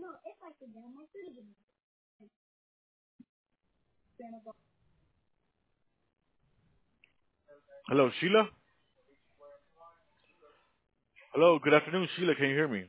Hello, Sheila. Hello, good afternoon, Sheila. Can you hear me?